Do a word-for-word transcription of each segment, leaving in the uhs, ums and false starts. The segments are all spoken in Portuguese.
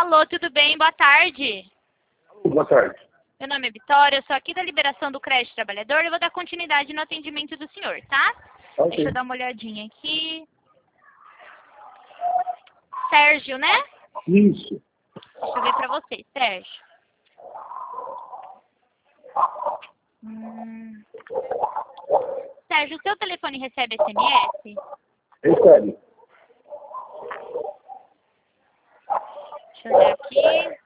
Alô, tudo bem? Boa tarde. Boa tarde. Meu nome é Vitória, eu sou aqui da liberação do crédito trabalhador. Eu vou dar continuidade no atendimento do senhor, tá? Ok. Deixa eu dar uma olhadinha aqui. Sérgio, né? Isso. Deixa eu ver pra você, Sérgio. Hum... Sérgio, o seu telefone recebe S M S? Recebe. Deixa eu ver aqui.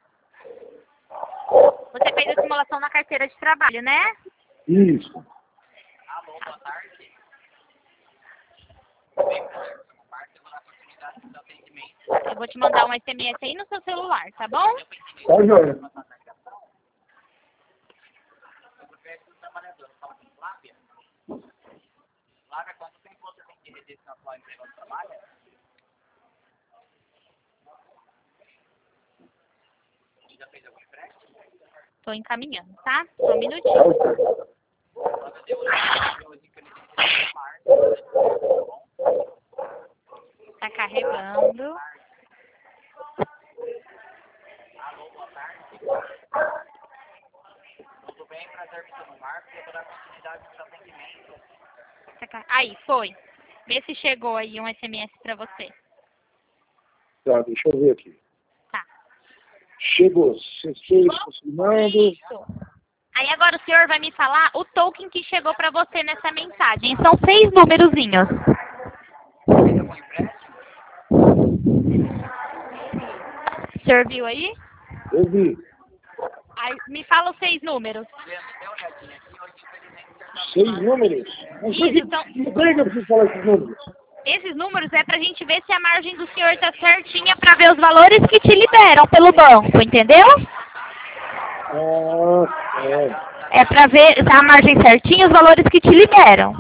Você fez a simulação na carteira de trabalho, né? Isso. Alô, boa tarde. Eu vou te mandar um S M S aí no seu celular, tá bom? Tá, joia. Flávia, quanto tempo você tem que registrar sua empresa de trabalho? Já fez algum empréstimo? Tô encaminhando, tá? Só um Tá, minutinho. ok. Quando deu hoje, infelizmente, março, Tá carregando. alô, boa tarde. Tudo bem? Prazer me chamar Marcos. Eu vou dar continuidade no seu atendimento. Tá car- Aí, foi. Vê se chegou aí um S M S pra você. Tá, deixa eu ver aqui. Tá. Chegou. Cessei funcionando. Isso. Aí agora o senhor vai me falar o token que chegou pra você nessa mensagem. São seis númerozinhos. Fez algum empréstimo? O senhor viu aí? Eu vi. Aí me fala os seis números. Dê uma olhadinha aqui. Hoje, infelizmente, Seis números? Mas por que Isso, então- que por que eu preciso falar esses números? Esses números é pra gente ver se a margem do senhor tá certinha pra ver os valores que te liberam pelo banco, entendeu? Ah, é. É pra ver se a margem certinha os valores que te liberam.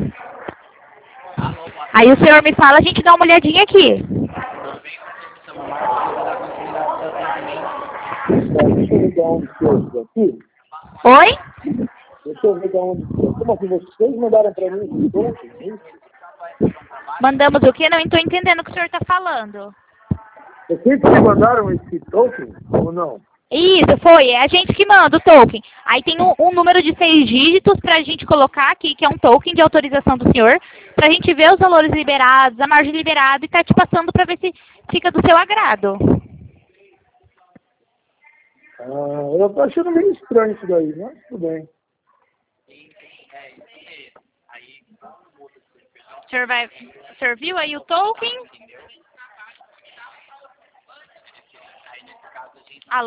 alô, boa tarde. Aí o senhor me fala, a gente dá uma olhadinha aqui. Tudo bem? Prazer me chamar Marcos. Eu vou dar continuidade no seu atendimento. Tá, deixa eu ver de onde que eu estou aqui. Oi? Deixa eu ver de onde que eu. Como assim? Vocês mandaram pra mim esse token? É isso? Mandamos o quê? Não estou entendendo o que o senhor tá falando. Vocês que mandaram esse token ou não? Isso, foi. É a gente que manda o token. Aí tem um, um número de seis dígitos pra gente colocar aqui, que é um token de autorização do senhor, pra gente ver os valores liberados, a margem liberada e tá te passando pra ver se fica do seu agrado. Ah, eu tô achando meio estranho isso daí, mas tudo bem. O senhor vai. O senhor viu aí o token?